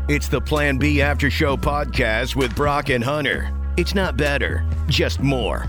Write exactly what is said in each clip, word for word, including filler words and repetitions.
It's the Plan B After Show podcast with Brock and Hunter. It's not better, just more.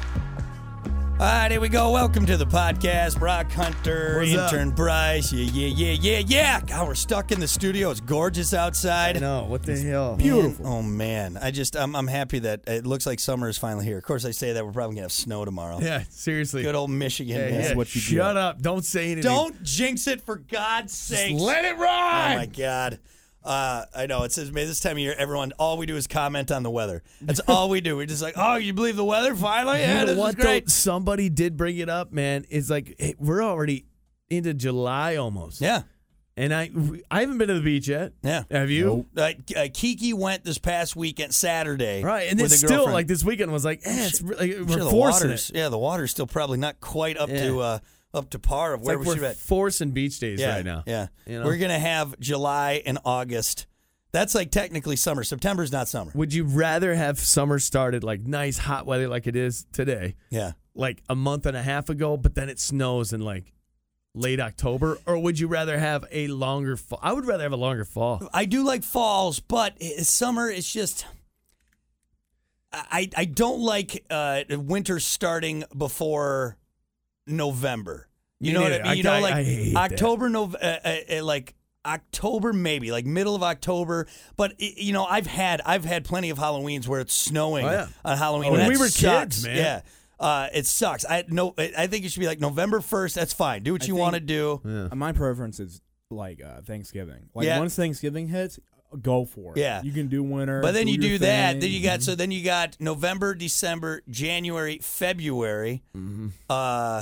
All right, here we go. Welcome to the podcast. Brock Hunter, What's intern up? Bryce. Yeah, yeah, yeah, yeah, yeah. God, we're stuck in the studio. It's gorgeous outside. I know. What the hell? Beautiful. Man, oh, man. I just, I'm, I'm happy that it looks like summer is finally here. Of course, I say that we're probably going to have snow tomorrow. Yeah, seriously. Good old Michigan. Yeah, man. yeah. What you Shut do. up. Don't say anything. Don't jinx it, for God's sake. Let it ride. Oh, my God. Uh, I know. It says, man, this time of year, everyone, all we do is comment on the weather. That's all we do. We're just like, oh, you believe the weather finally? Yeah, You know this what, is great. though? Somebody did bring it up, man. It's like, hey, we're already into July almost. Yeah. And I I haven't been to the beach yet. Yeah. Have you? Uh, uh, Kiki went this past weekend, Saturday. Right. And with it's a still, girlfriend. like, this weekend was like, eh, it's really, I'm we're sure the forcing water's, it. Yeah, the water's still probably not quite up Yeah. to uh, up to par of It's where like we should we're be at. forcing beach days Yeah, right now. yeah. You know? We're gonna have July and August. That's like technically summer. September's not summer. Would you rather have summer started like nice hot weather like it is today, Yeah. like a month and a half ago, but then it snows in like late October? Or would you rather have a longer fall? I would rather have a longer fall. I do like falls, but i- summer is just. I I don't like uh, winter starting before November. You Me know what I neither. mean? You I- know, I- like I hate that. October, Nov- uh, uh, uh, like October, maybe like middle of October. But i- you know, I've had I've had plenty of Halloweens where it's snowing Oh, yeah. on Halloween. Oh, and when that we were sucks. kids, man. Yeah. Uh, it sucks. I no. I think it should be like November first. That's fine. Do what I you think- want to do. Yeah. Uh, My preference is like uh, Thanksgiving. Like Yeah. once Thanksgiving hits, go for it. Yeah. You can do winter. But then you your do that. thing. Then you got so then you got November, December, January, February. Mm-hmm. Uh,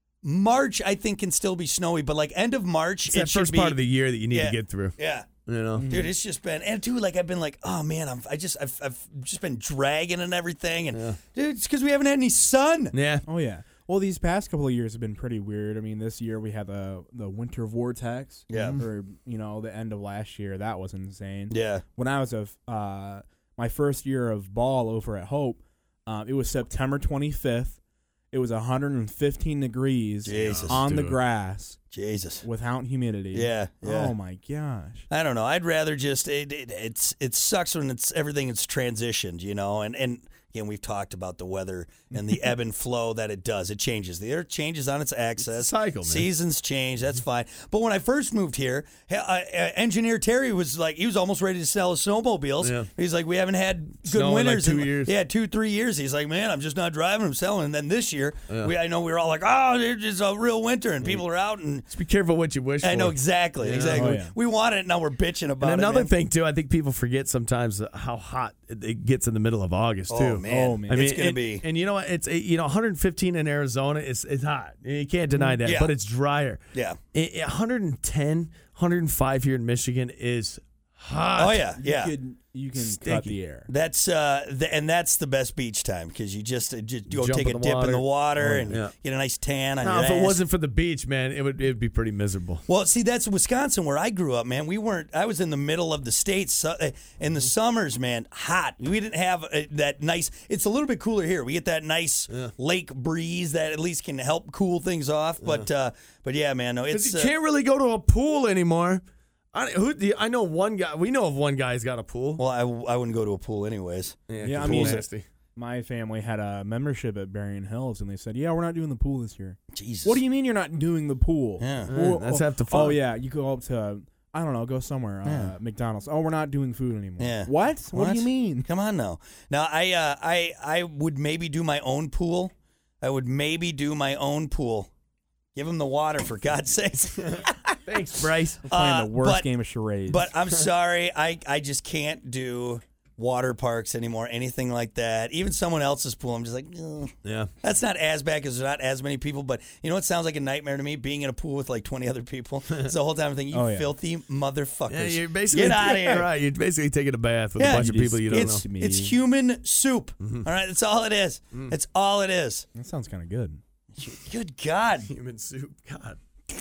March I think can still be snowy, but like end of March It's it that should first be, part of the year that you need Yeah. to get through. Yeah. You know? Dude, it's just been, and too, like I've been like, oh man, I'm, I just, I've, I've just been dragging and everything, and dude, it's because we haven't had any sun. Yeah. Oh yeah. Well, these past couple of years have been pretty weird. I mean, this year we had the the winter vortex. Yeah. Or you know, the end of last year, that was insane. Yeah, When I was a f- uh, my first year of ball over at Hope, um, it was September twenty-fifth. It was one hundred fifteen degrees Jesus, on the dude. grass Jesus. without humidity. Yeah, yeah. Oh my gosh. I don't know. I'd rather just it, it. It's it sucks when it's everything is transitioned, you know. And and again, we've talked about the weather and the ebb and flow that it does. It changes. The earth changes on its axis. It's a cycle, man. Seasons change. That's fine. But when I first moved here, uh, uh, engineer Terry was like, he was almost ready to sell his snowmobiles. Yeah. He's like, we haven't had good Snow in, like, winters two years. Yeah, two three years. He's like, man, I'm just not driving. I'm selling. And then this year, we I know we were all like, oh, it's just a real winter, and people are out and. Just be careful what you wish for. I know exactly, Yeah. exactly. Oh, yeah. We want it, now we're bitching about And it. another man. thing too, I think people forget sometimes how hot it it gets in the middle of August Oh too. man, Oh, man. I mean, it's gonna and, be. and you know what? It's you know, one hundred fifteen in Arizona is it's hot. You can't deny that, Yeah. but it's drier. Yeah. I- I- one hundred ten, one hundred five here in Michigan is hot. Oh yeah, yeah. You can you can cut Sticky. the air. That's uh, the, and that's the best beach time because you just, uh, just go Jump take a in the dip in the water. water Oh, and yeah. get a nice tan on Now, your if it ass. wasn't for the beach, man, it would it'd be pretty miserable. Well, see, that's Wisconsin where I grew up, man. We weren't. I was in the middle of the states so, uh, in the summers, man. Hot. We didn't have uh, that nice. It's a little bit cooler here. We get that nice lake breeze that at least can help cool things off. But uh, but yeah, man, no, Because it's you uh, can't really go to a pool anymore. I who do you- I know one guy. We know of one guy who's got a pool. well, I, I wouldn't go to a pool anyways. Yeah, I pool's mean- nasty. My family had a membership at Berrien Hills, and they said, "Yeah, we're not doing the pool this year." Jesus. What do you mean you're not doing the pool? Yeah. Yeah, that's half the fun. Oh yeah, you go up to I don't know, go somewhere, Yeah. uh, McDonald's. Oh, we're not doing food anymore. Yeah. What? What? What? do you mean? Come on now. Now I uh, I I would maybe do my own pool. I would maybe do my own pool. Give him the water for God's sakes. Thanks, Bryce. Playing Uh, the worst but- game of charades. But I'm sorry, I, I just can't do water parks anymore, anything like that. Even someone else's pool, I'm just like, ugh. Yeah. That's not as bad because there's not as many people. But you know what sounds like a nightmare to me? Being in a pool with like twenty other people. It's the whole time I'm thinking, you Oh, yeah. filthy motherfuckers. Yeah, you're basically Get out of here. Right, you're basically taking a bath with Yeah. a bunch of You people just- you don't It's, know. me. it's human soup. Mm-hmm. All right, that's all it is. Mm. That's all it is. that sounds kind of good. Good God. Human soup. God.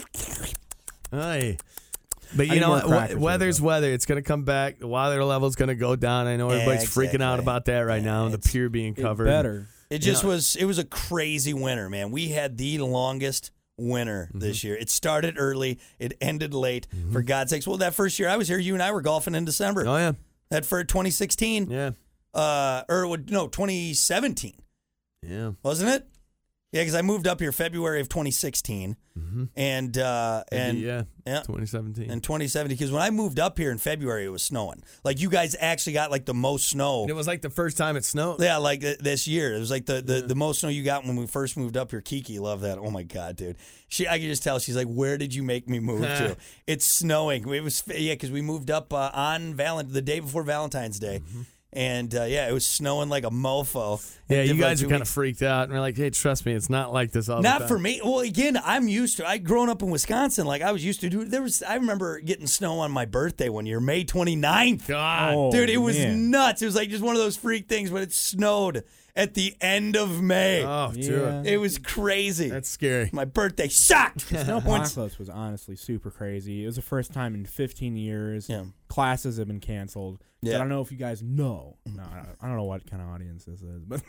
Aye. But I you need know more what? crackers with Weather's it, weather. It's going to come back. The water level's going to go down. I know everybody's freaking out Exactly. about that right now. The It's- pier being It covered. better. It just was, it was a crazy winter, man. We had the longest winter Mm-hmm. this year. It started early. It ended late. For God's sakes. Well, that first year I was here, you and I were golfing in December. Oh, yeah. That for twenty sixteen. Yeah. Uh, or no, twenty seventeen. Yeah. Wasn't it? Yeah, because I moved up here February of twenty sixteen. Mm-hmm. And, uh, and, yeah. yeah. twenty seventeen. In twenty seventeen, because when I moved up here in February, it was snowing. Like, you guys actually got, like, the most snow. And it was like the first time it snowed. Yeah, like uh, this year. It was like the, the, the most snow you got when we first moved up here. Kiki loved that. Oh, my God, dude. She, I could just tell. She's like, where did you make me move to? It's snowing. It was, yeah, because we moved up uh, on Valent- the day before Valentine's Day. Mm-hmm. And, uh, yeah, it was snowing like a mofo. Yeah, It you did guys like are kind of freaked out. And we're like, hey, trust me, it's not like this all the time. Not for me. Well, again, I'm used to. I grown up in Wisconsin, like I was used to do. There was. I remember getting snow on my birthday one year, May twenty-ninth. God. Oh, Dude, it was man. nuts. It was like just one of those freak things, but it snowed at the end of May. Oh, dude. Yeah. It was crazy. That's scary. My birthday sucked. Once- Snowpocalypse was honestly super crazy. It was the first time in fifteen years. Yeah. Classes have been canceled. So Yeah. I don't know if you guys know. No, I don't know what kind of audience this is, but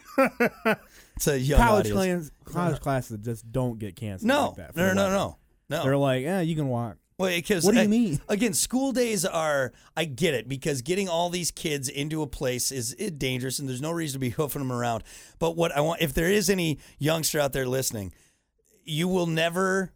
It's a young college audience. class, college classes just don't get canceled. No, like that for no, a no, while. no, no. They're like, yeah, you can walk. Well, because What do you I- mean? Again, school days are. I get it because getting all these kids into a place is it dangerous, and there's no reason to be hoofing them around. But what I want, if there is any youngster out there listening, you will never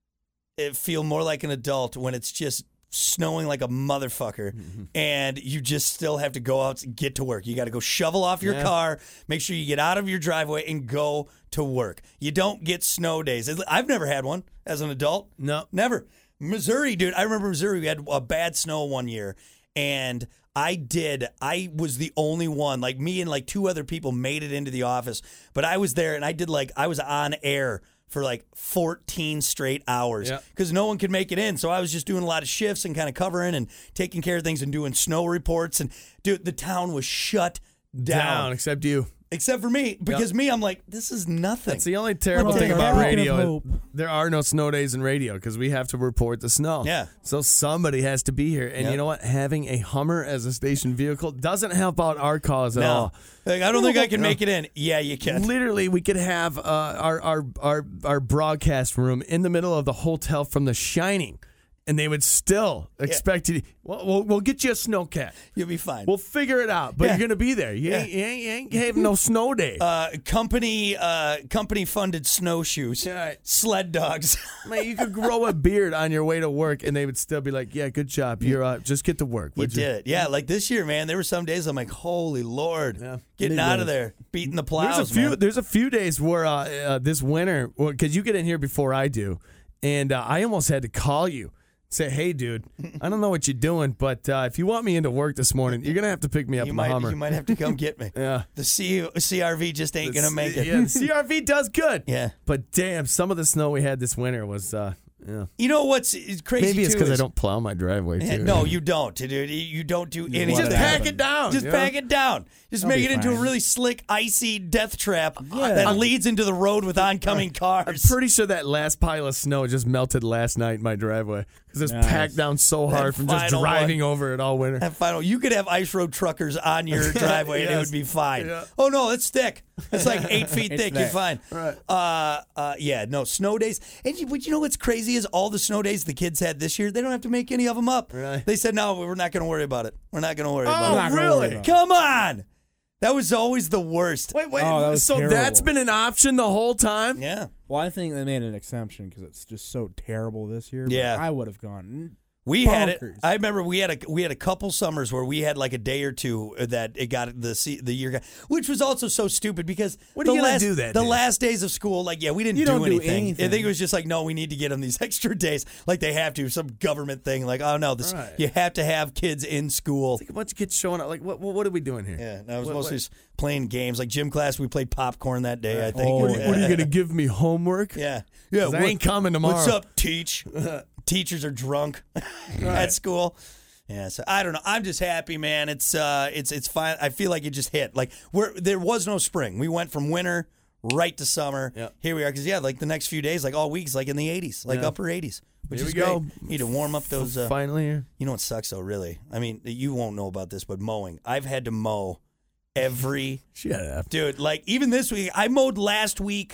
eh, feel more like an adult when it's just snowing like a motherfucker, and you just still have to go out and get to work. You got to go shovel off your Yeah. car, make sure you get out of your driveway, and go to work. You don't get snow days. I've never had one as an adult. No. Never. Missouri, dude. I remember Missouri. We had a bad snow one year, and I did. I was the only one. Like me and like two other people made it into the office, but I was there, and I did like I was on air for like fourteen straight hours Yep. because no one could make it in. So I was just doing a lot of shifts and kind of covering and taking care of things and doing snow reports. And dude, the town was shut down, Down, except you. except for me because me, I'm like, this is nothing. That's the only terrible Well, thing take about a radio. beacon of is There are no snow days in radio because we have to report the snow. Yeah. So somebody has to be here. And Yep. you know what? Having a Hummer as a station vehicle doesn't help out our cause at no, all. like, I don't think I can make it in. Yeah, you can. Literally, we could have uh, our, our our our broadcast room in the middle of the hotel from The Shining, and they would still expect you. To, well, we'll, we'll get you a snowcat. You'll be fine. We'll figure it out, but Yeah. you're gonna be there. You, ain't, you, ain't, you ain't having no snow day. uh, company uh, company funded snowshoes, Yeah. sled dogs. Man, you could grow a beard on your way to work, and they would still be like, "Yeah, good job. You're uh, just get to work." You would did it. Yeah, like this year, man, there were some days I'm like, holy Lord, Yeah. getting It out of was. there, beating the plows, There's a few. man. There's a few days where uh, uh, this winter, because you get in here before I do, and uh, I almost had to call you, say, "Hey, dude, I don't know what you're doing, but uh, if you want me into work this morning, you're gonna have to pick me up You in might, the Hummer." you might have to come get me. Yeah. The C- CRV just ain't gonna make it. Yeah, the C R V does good. Yeah. But damn, some of the snow we had this winter was. Uh, yeah. You know what's is crazy? Maybe it's too because I is- don't plow my driveway. Yeah, Too. no, you don't, dude. You don't do anything. just let it pack happen. it down. Just yeah. pack it down. Just That'll make be it into a fine. really slick, icy death trap Yeah. that leads into the road with oncoming cars. Pretty sure that last pile of snow just melted last night in my driveway because it's Nice. packed down so hard from just final driving over it all winter. That final, you could have ice road truckers on your driveway and it Yes. would be fine. Yeah. Oh no, it's thick. It's like eight feet It's thick. You're thick. fine. Right. Uh, uh, yeah. No snow days. And you, but you know what's crazy is all the snow days the kids had this year. They don't have to make any of them up. Really? They said no, we're not going to worry about it. We're not going to worry Oh, about not it. gonna worry really? about Come on. That was always the worst. Wait, wait. Oh, that was so terrible. that's been an option the whole time? Yeah. Well, I think they made an exception because it's just so terrible this year. but Yeah. I would have gone. We had it. Bonkers. I remember we had a we had a couple summers where we had like a day or two that it got the se- the year, got, which was also so stupid because What are the you gonna last, do that the day? last days of school, like yeah, we didn't You do, don't do anything. I anything. think it was just like no, we need to get them these extra days, like they have to, some government thing, like oh no, this Right. you have to have kids in school. Like a bunch of kids showing up. Like, what, what, what are we doing here? Yeah, and I was What- mostly what- just playing games, like gym class. We played popcorn that day. I think. Oh, What, are you- what are you yeah. going to give me, homework? Yeah, yeah. 'Cause I what- ain't coming tomorrow. What's up, teach? Teachers are drunk at school. Yeah, so I don't know. I'm just happy, man. It's uh, it's it's fine. I feel like it just hit. Like we're there was no spring. We went from winter right to summer. Yep. Here we are. Because yeah, like the next few days, like all weeks, like in the eighties, like Yeah. upper eighties. Which Here is we go. great. Need to warm up those. Uh, Finally here. you know what sucks though, really? I mean, you won't know about this, but mowing. I've had to mow every Shut up. dude. Like even this week, I mowed last week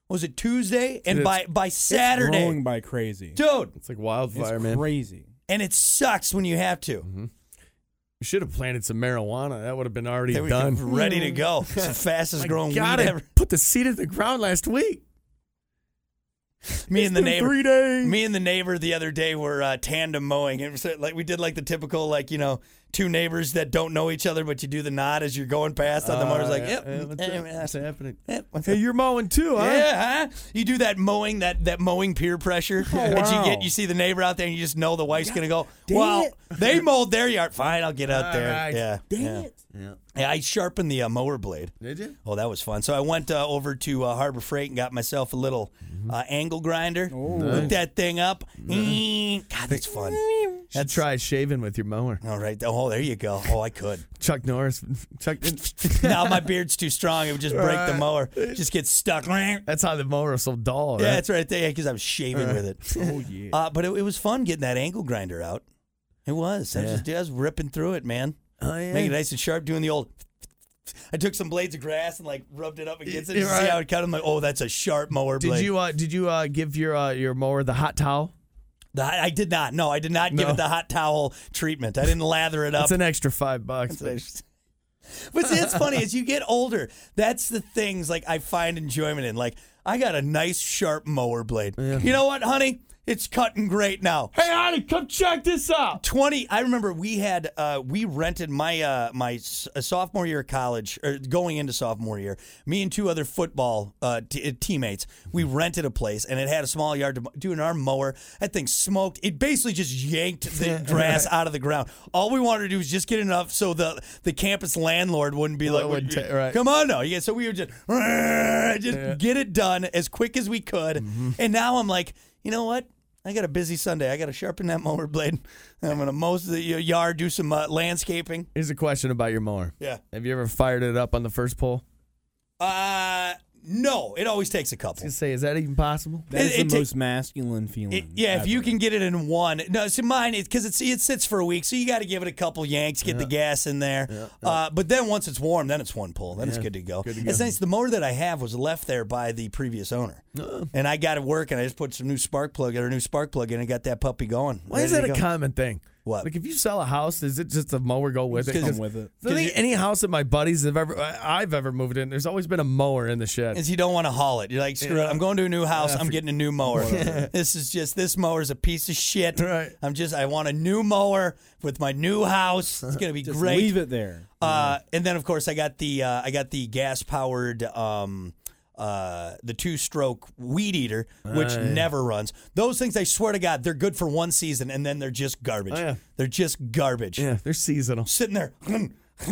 was it Tuesday? And It's- by by Saturday, It's growing by crazy. dude, It's like wildfire, It's man. crazy. and it sucks when you have to. You should have planted some marijuana. That would have been already They were done. ready to go. It's the fastest My growing God, weed I ever. put the seed in the ground last week. Me and the been neighbor, three days. me and the neighbor the other day were uh, tandem mowing. It was uh, like we did like the typical like you know two neighbors that don't know each other, but you do the nod as you're going past on the motor's like, Uh, yep, yeah, what's, eh, up? eh, What's happening? eh, what's Hey, up? you're mowing too, huh? Yeah, huh? You do that mowing, that that mowing peer pressure, and you wow. get you see the neighbor out there, and you just know the wife's gonna go. Dang Well, it. they mowed their yard. Fine, I'll get out All there. right. Yeah, Dang yeah. it. Yeah. Yeah, I sharpened the uh, mower blade. Did you? Oh, that was fun. So I went uh, over to uh, Harbor Freight and got myself a little uh, angle grinder. Hooked that thing up. God, that's fun. Should try shaving with your mower. All right. Oh, there you go. Oh, I could. Chuck Norris. Chuck. Now my beard's too strong. It would just break the Right. mower. Just get stuck. Yeah, That's how the mower is so dull, right? that's right there because I was shaving with it. Oh yeah. Uh, but it, it was fun getting that angle grinder out. It was. I, Yeah. just, I was ripping through it, man. Oh, yeah. Making it nice and sharp, doing the old. I took some blades of grass and like rubbed it up against it. You're To see right. how it cut. I'm like, oh, that's a sharp mower Did blade. you uh, did you uh, give your uh, your mower the hot towel? The, I did not. No, I did not give No. it the hot towel treatment. I didn't lather it up. It's an extra five bucks. But see, it's funny as you get older. That's the things like I find enjoyment in. Like I got a nice sharp mower blade. You know what, honey? It's cutting great now. Hey, honey, come check this out. twenty I remember we had uh, we rented my uh, my s- uh, sophomore year of college, or going into sophomore year, me and two other football uh, t- teammates, we rented a place and it had a small yard to do an arm mower. That thing smoked. It basically just yanked the grass out of the ground. All we wanted to do was just get enough so the the campus landlord wouldn't be like, wouldn't ta- right. come on now. Yeah, so we would just just get it done as quick as we could. Mm-hmm. And now I'm like, you know what? I got a busy Sunday. I got to sharpen that mower blade. And I'm going to mow the yard, do some uh, landscaping. Here's a question about your mower. Yeah. Have you ever fired it up on the first pull? Uh, no, it always takes a couple. Just say, is that even possible? That is it- the it ta- most masculine feeling. It, yeah, if you ever. can get it in one. No, see, mine, because it's it sits for a week, so you got to give it a couple yanks, get the gas in there. Uh, but then once it's warm, then it's one pull. Then it's Yeah, good to go. good to It's go. nice. The mower that I have was left there by the previous owner. And I got it working. I just put some new spark plug or a new spark plug in and got that puppy going. Why is Ready that to a go. common thing? What? Like, if you sell a house, is it just a mower go with it? Come 'Cause with it. I think any house that my buddies have ever, I've ever moved in, there's always been a mower in the shed. Is you don't want to haul it. You're like, screw it. I'm going to a new house. I'm getting a new mower. This is just this mower is a piece of shit. Right. I'm just I want a new mower with my new house. It's gonna be Just great. leave it there. Uh, and then of course I got the uh, I got the gas powered um, uh, the two stroke weed eater, which never runs. Those things, I swear to God, they're good for one season and then they're just garbage. Oh, yeah. They're just garbage. Yeah, they're seasonal. Sitting there, and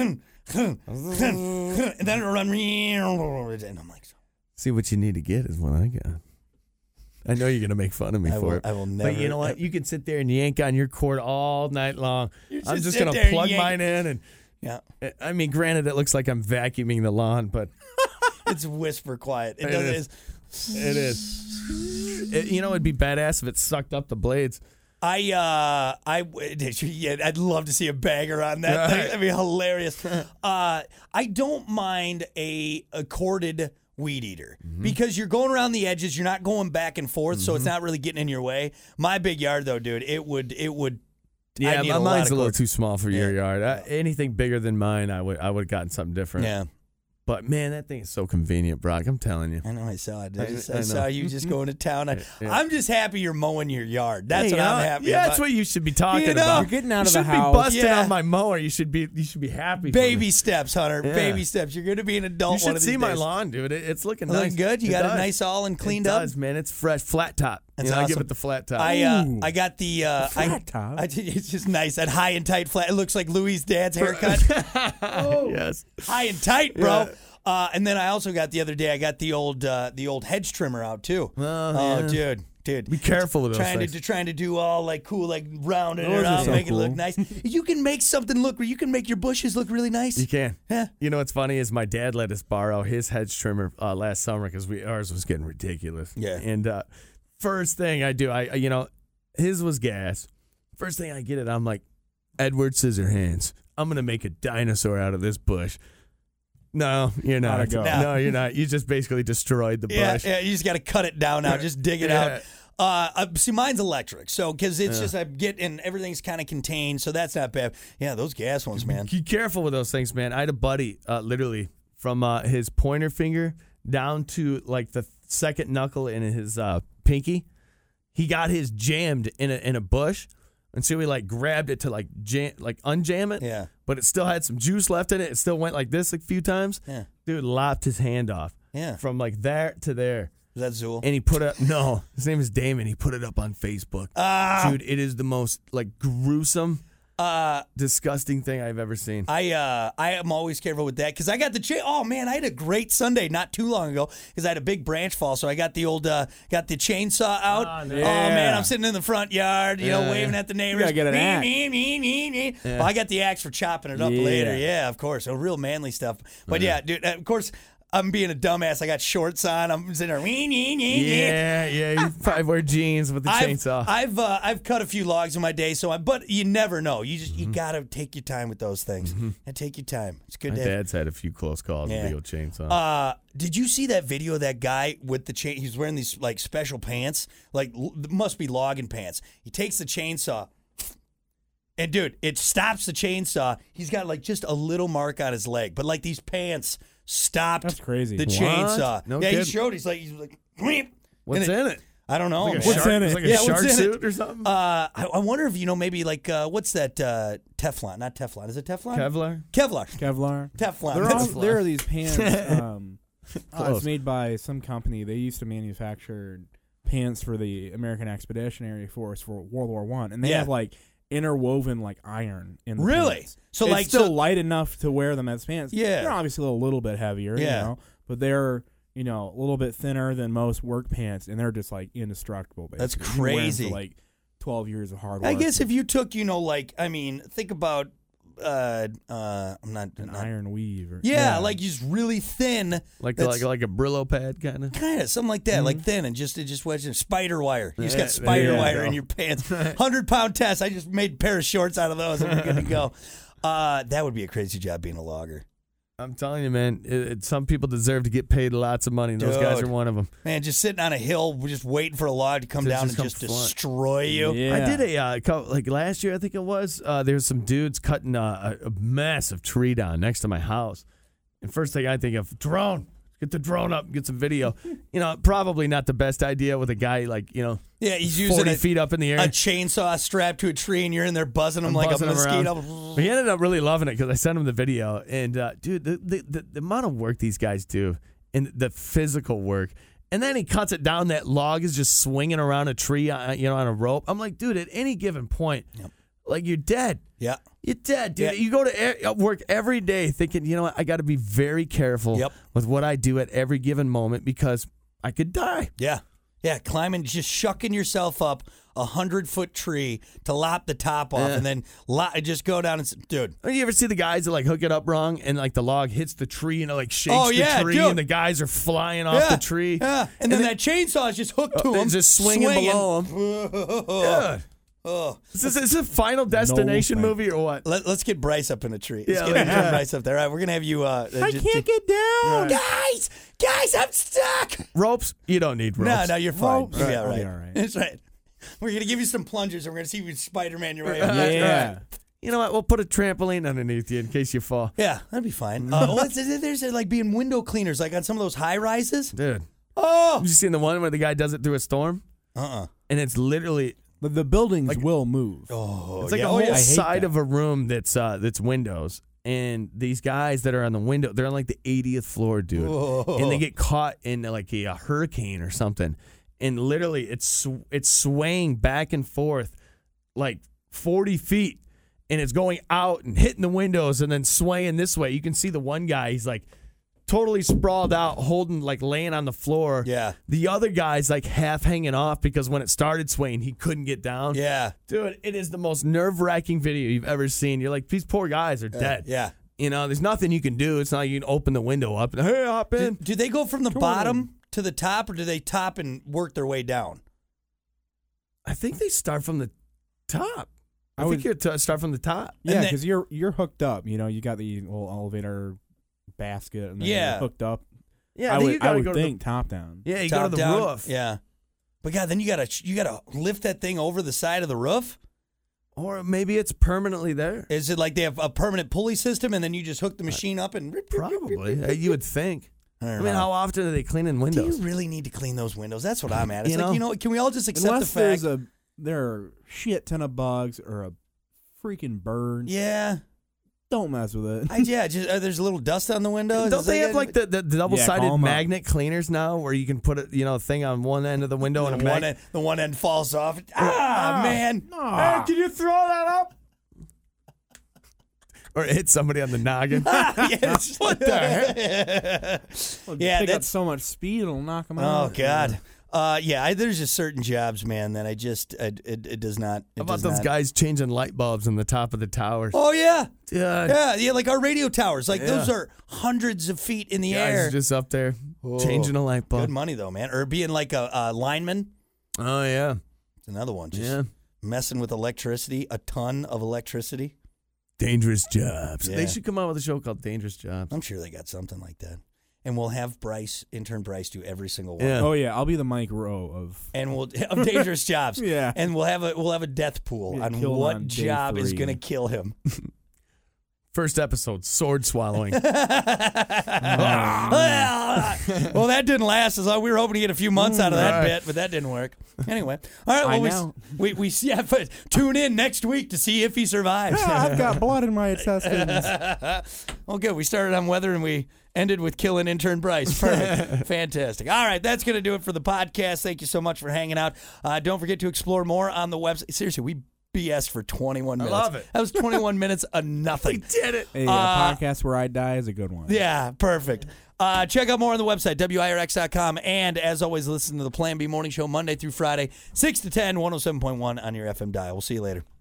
then it'll run, and I'm like. See, what you need to get is what I got. I know you're going to make fun of me I for will- it. I will But you never- know what? You can sit there and yank on your cord all night long. just I'm just sit going there to and plug yank. mine in. And Yeah. I mean, granted, it looks like I'm vacuuming the lawn, but It's whisper quiet. It, It does. is. It's, it is. It, you know, it'd be badass if it sucked up the blades. I uh I yeah, I'd love to see a bagger on that Right. thing. That'd be hilarious. uh, I don't mind a, a corded weed eater Mm-hmm. because you're going around the edges. You're not going back and forth, so it's not really getting in your way. My big yard, though, dude, it would it would. Yeah, I'd need my a lot mine's of a little cord. too small for your Yeah. yard. I, anything bigger than mine, I would I would have gotten something different. Yeah, But man, that thing is so convenient, Brock. I'm telling you. I know. I saw it. I, I- just, I I, know. saw you just going to town. I, Yeah. I'm just happy you're mowing your yard. That's Hey, what you I'm know, happy Yeah, about. that's what you should be talking You know, about. you're getting out you of the should house. be busting Yeah. on my mower. You should be you should be happy. for Baby me. steps, Hunter. Yeah. Baby steps. You're going to be an adult. You one should of see these my days. lawn, dude. It, it's looking Looking nice. good. You It got does. it nice, all and cleaned it up. does, man. It's fresh, flat top. That's you know, I give awesome. it the flat top. I uh, Ooh. I got the uh, I, flat top? I, it's just nice. That high and tight flat. It looks like Louis' dad's haircut. yes. High and tight, bro. Yeah. Uh, and then I also got the other day. I got the old uh, the old hedge trimmer out too. Oh, yeah. dude, dude. Be careful with those trying things. to trying to do all like cool, like rounding Those it are out, so make it look cool. nice. You can make something look. You can make your bushes look really nice. You can. Yeah. You know what's funny is my dad let us borrow his hedge trimmer uh, last summer because we ours was getting ridiculous. Yeah. And uh, first thing I do, I you know, his was gas. First thing I get it, I'm like, Edward Scissorhands. I'm gonna make a dinosaur out of this bush. No, you're not. Gotta go. No. no, you're not. You just basically destroyed the Yeah, bush. yeah, you just got to cut it down now. Just dig it Yeah. out. Uh, uh, see, mine's electric, so because it's just I get and everything's kind of contained, so that's not bad. Yeah, those gas ones, man. Be careful with those things, man. I had a buddy, uh, literally from uh, his pointer finger down to like the second knuckle in his uh, pinky. He got his jammed in a in a bush, and so he like grabbed it to like jam, like unjam it. Yeah. But it still had some juice left in it. It still went like this a few times. Yeah. Dude lopped his hand off. Yeah. From like there to there. Is that Zool? And he put up no, his name is Damon. He put it up on Facebook. Ah. Dude, it is the most like gruesome, Uh, disgusting thing I've ever seen. I uh, I am always careful with that because I got the cha- oh man, I had a great Sunday not too long ago because I had a big branch fall, so I got the old uh, got the chainsaw out. Oh, Oh, no. man, I'm sitting in the front yard, you know, Yeah. waving at the neighbors. gotta get an Me, axe. me, me, me, me. Well, I got the axe for chopping it up Yeah. later. Yeah, of course, so real manly stuff. But yeah, dude, of course. I'm being a dumbass. I got shorts on. I'm sitting there. "Wee, nee, nee, nee." Yeah, yeah. You probably wear jeans with the I've, chainsaw. I've uh, I've cut a few logs in my day, so I, but you never know. You just you gotta take your time with those things. And take your time. It's good My to have. dad's had a few close calls Yeah. with the old chainsaw. Uh, did you see that video of that guy with the chain? He's wearing these like special pants, like l- must be logging pants. He takes the chainsaw, and dude, it stops the chainsaw. He's got like just a little mark on his leg, but like these pants stopped. That's crazy. The What? chainsaw. No yeah, he kidding. showed. He's like, he's like, "Weep." What's and in it? I don't know. Like a man. What's shark, in it? it's like a Yeah, shark what's in it? suit or something? Uh, I, I wonder if you know maybe like uh, what's that uh, Teflon? Not Teflon. Is it Teflon? Kevlar? Kevlar. Kevlar. Teflon. There That's- are, there are these pants. Um, uh, Close. it's made by some company. They used to manufacture pants for the American Expeditionary Force for World War One, and they Yeah. have like interwoven like iron in the Really? pants. So, it's like, still so- light enough to wear them as pants. Yeah. they're obviously a little bit heavier. Yeah. You know, but they're you know a little bit thinner than most work pants, and they're just like indestructible. Basically. That's You can wear 'em crazy. For, like twelve years of hard work. I guess if you took, you know, like I mean, think about. Uh, uh, I'm not. an not iron weave. Or, yeah, like just really thin, Like That's- like like a Brillo pad kind of? kind of something like that, like thin, and just it just was just spider wire. You just got Yeah, spider there you wire go. in your pants. Hundred pound test. I just made a pair of shorts out of those, and we're good to go. Uh, that would be a crazy job being a logger. I'm telling you, man, it, it, some people deserve to get paid lots of money. And those guys Dude. are one of them. Man, just sitting on a hill, just waiting for a log to come To down just and come just flying. destroy you. Yeah. I did a uh, co- like last year, I think it was. Uh, there was some dudes cutting a, a, a massive tree down next to my house, and first thing I think of, drone. Get the drone up, get some video. You know, probably not the best idea with a guy like you know, Yeah, he's using forty a, feet up in the air. a chainsaw strapped to a tree, and you're in there buzzing him I'm like buzzing a him around. mosquito. But he ended up really loving it because I sent him the video, and uh, dude, the, the the the amount of work these guys do and the physical work, and then he cuts it down. That log is just swinging around a tree, uh, you know, on a rope. I'm like, dude, at any given point, Yep. like you're dead. Yeah. You're dead, dude. Yeah. You go to e- work every day thinking, you know what, I got to be very careful Yep. with what I do at every given moment because I could die. Yeah. Yeah. Climbing, just shucking yourself up a hundred foot tree to lop the top off Yeah. and then lo- just go down and, s- dude. You ever see the guys that like hook it up wrong and like the log hits the tree and it like shakes Oh, the yeah, tree dude. and the guys are flying off yeah. the tree? Yeah. And, then, that chainsaw is just hooked to Uh, him. it's just swinging, below them. Yeah. Oh. Is this, is this a Final Destination thank movie or what? Let, let's get Bryce up in a tree. Let's Yeah, get yeah. Bryce up there. All right, we're going to have you. Uh, I can't get down. Guys, guys, I'm stuck. Ropes? You don't need ropes. No, no, you're fine. Ropes. You'll be I'll all be right. all right. That's right. We're going to give you some plungers, and we're going to see if you can Spider-Man your way up. Yeah. You know what? We'll put a trampoline underneath you in case you fall. Yeah, that'd be fine. Uh, oh, it's, there's uh, like being window cleaners, like on some of those high rises. Dude. Oh, Have you seen the one where the guy does it through a storm? uh-uh. And it's literally But the buildings will move. Oh, it's like yeah. a Oh, whole yeah. I hate side that. of a room that's uh that's windows. And these guys that are on the window, they're on like the eightieth floor, dude. Whoa. And they get caught in like a, a hurricane or something. And literally it's sw- it's swaying back and forth like forty feet. And it's going out and hitting the windows and then swaying this way. You can see the one guy, he's like totally sprawled out, holding, like laying on the floor. Yeah. The other guy's like half hanging off because when it started swaying, he couldn't get down. Yeah. Dude, it is the most nerve wracking video you've ever seen. You're like, these poor guys are dead. Yeah. You know, there's nothing you can do. It's not like you can open the window up and, hey, hop in. Do, do they go from the bottom to the top, or do they top and work their way down? I think they start from the top. I, I think would- you t- start from the top. Yeah, then- because you're you're hooked up. You know, you got the little elevator basket and then Yeah. you're hooked up. Yeah, I then would, you gotta I would go to think top down. the, yeah, you Top go to the down. roof. Yeah. But God, then you gotta you gotta lift that thing over the side of the roof. Or maybe it's permanently there. Is it like they have a permanent pulley system and then you just hook the machine up and Probably. Uh, you would think. I, don't I mean, know. how often are they cleaning do windows? you really need to clean those windows? That's what I'm at. It's You like, know? you know, can we all just accept Unless the fact? there's a there are shit ton of bugs or a freaking bird. Yeah. Don't mess with it. I, yeah, just, uh, there's a little dust on the windows. Don't It's they have like the, the double-sided call 'em up. magnet cleaners now, where you can put a you know thing on one end of the window and a the one, magnet? end, the one end falls off. Ah, man. Ah. Can you throw that up? Or hit somebody on the noggin? Yes. What the heck? Well, Yeah, pick up that's- so much speed it'll knock them Oh out. God. Uh, yeah, I, there's just certain jobs, man, that I just I, it, it does not. It How about does those not- guys changing light bulbs on the top of the towers? Oh yeah, Yeah, yeah, yeah. Like our radio towers, like Yeah. those are hundreds of feet in the guys air. are just up there Whoa. changing a light Good bulb. money though, man. Or being like a, a lineman. Oh yeah, It's another one. Just yeah. messing with electricity, a ton of electricity. Dangerous jobs. Yeah. They should come out with a show called Dangerous Jobs. I'm sure they got something like that. And we'll have Bryce, intern Bryce, do every single one. Yeah. Oh yeah, I'll be the Mike Rowe of. And we'll of dangerous jobs. Yeah. And we'll have a we'll have a death pool Get on killed what on day job is three. going to kill him. First episode, sword swallowing. well, that didn't last as long. We were hoping to get a few months out of that Right. bit, but that didn't work. Anyway, all right. Well, I we, know. we we yeah, but tune in next week to see if he survives. I've got blood in my intestines. Well, good. We started on weather and we ended with killing intern Bryce. Perfect. Fantastic. All right, that's going to do it for the podcast. Thank you so much for hanging out. Uh, don't forget to explore more on the website. Seriously, we B S for twenty-one minutes. love it. That was twenty-one minutes of nothing. Did it. Hey, Uh, a podcast where I die is a good one. Yeah, perfect. Uh, check out more on the website, W I R X dot com. And as always, listen to the Plan B Morning Show Monday through Friday, six to ten, one oh seven point one on your F M dial. We'll see you later.